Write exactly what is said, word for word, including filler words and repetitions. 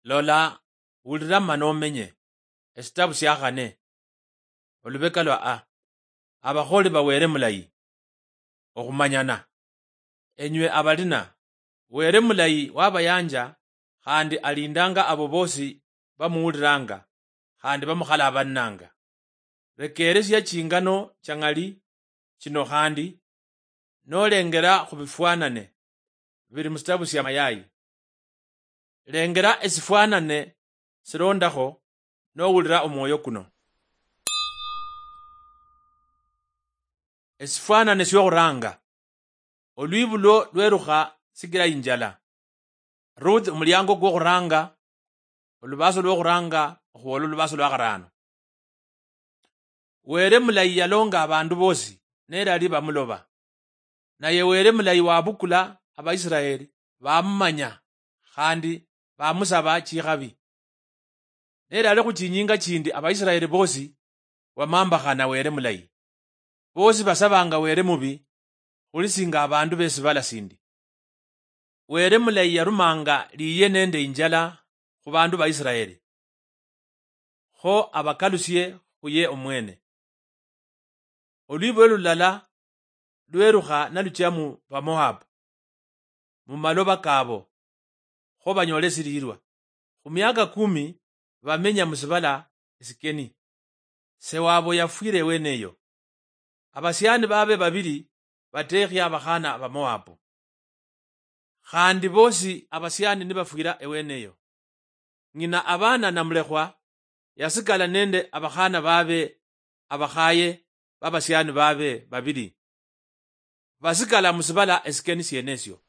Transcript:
Lola wulira manomenye esitabu syakhane olubeka lwa a abakholi bawere mulayi okhumanyana enywe abalina were mulayi wabayanja khandi alindanga abo bosi bamuwuliranga khandi bamukhala abananga rekere sya chingano changali chino khandi nolengera khubifwanane bili musitabu sya mayayi lengera esifwanane silondakho nowulira omwoyo kuno. Esifwanane syokhuranga olwibulo lwerukha sikila injala. Ruth mulyango gwokhuranga olubaso lwokhuranga okhuwola olubaso lwa kharano. Were mulayi yalonga abandu bosi nerali bamuloba naye were mulayi wabukula abaisiraeli bamumanya khandi bamusaba chikhabi nerali khuchinyinga chindi abaisiraeli bosi wamambakhana were mulayi bosi basabanga were mubi khulisinga abandu besi bala sindi. Were mulayi yarumanga liye nende injala khu bandu ba Isiraeli kho abakalusye khuye omwene. Olwibulo lulala lwerukha nalucha mu Bamoabu mumaloba kabo kho banyole sililwa khu myaka kumi bamenya musibala esikeni. Sewabo yafwire weneyo. Abasyani babe babili batekhya abakhana Bamoabu khandi bosi abasyani nibafwira eweneyo. Ngina abana namulekhwa yasikala nende abakhana babe abakhaye babasyani babe babili basikala musibala esikeni syenesyo.